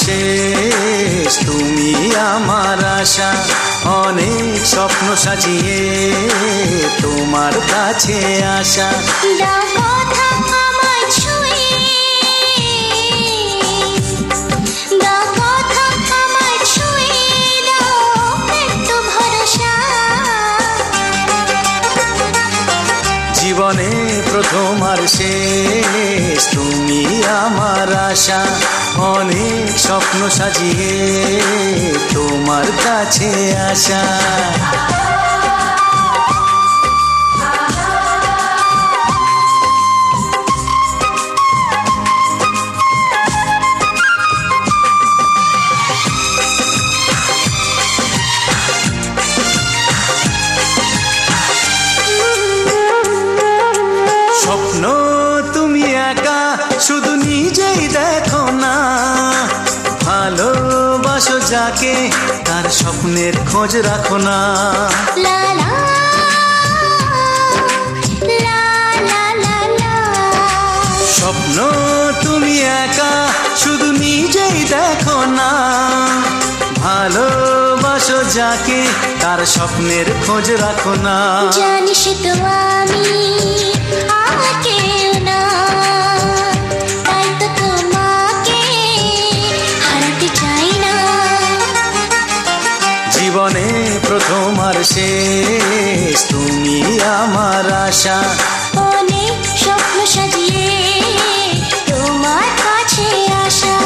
শেষ, তুমি আমার আশা। অনেক স্বপ্ন সাজিয়ে তোমার কাছে আসা। দাও কথা আমায় ছুঁয়ে, দাও কথা আমায় ছুঁয়ে, দাও একটু ভরসা। জীবনে প্রথম আর শেষ, তুমি আমার আশা। অনেক স্বপ্ন সাজিয়ে তোমার কাছে আসা। স্বপ্ন তুমি একা শুধু নিজেই দেখো না, ভালোবাসো যাকে তার স্বপ্নের খোঁজ রাখো না। লা লা লা লা লা লা। স্বপ্ন তুমি একা শুধু নিজেই দেখো না, ভালোবাসো যাকে তার স্বপ্নের খোঁজ রাখো না। জানিস তো আমি আমাকে না, তাই তো তোমাকে হারাতে চাই না। জীবনে প্রথম আর শেষ, তুমি আমার আশা। অনেক স্বপ্ন সাজিয়ে তোমার কাছে আসা।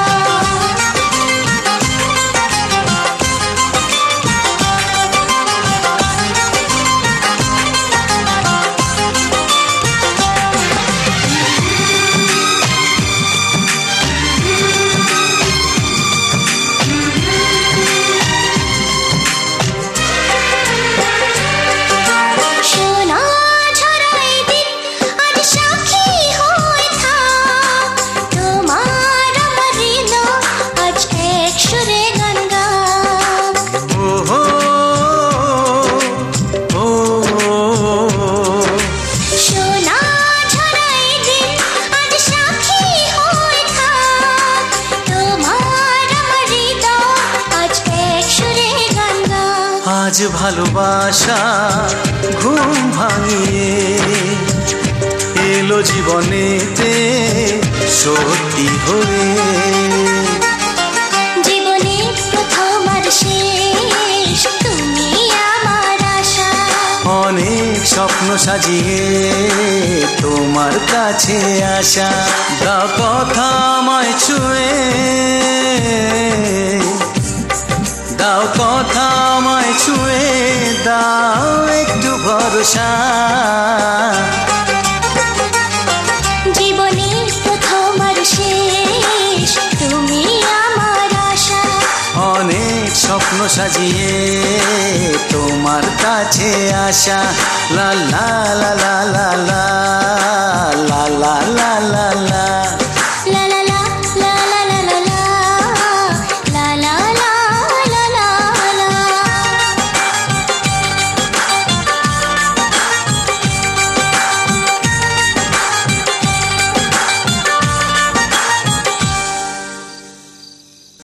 আজ ভালোবাসা ঘুম ভাঙিয়ে এলো জীবনেতে সত্যি হয়ে। জীবনে প্রথম আর শেষ, তুমি আমার আশা। অনেক স্বপ্ন সাজিয়ে তোমার কাছে আসা। দাও কথা আমায় ছুঁয়ে, দাও কথা আমায় ছুঁয়ে, দাও একটু ভরসা। জীবনে প্রথম আর শেষ, তুমি আমার আশা। অনেক স্বপ্ন সাজিয়ে তোমার কাছে আসা। লা লা লা লা লা লা লা লা লা লা লা।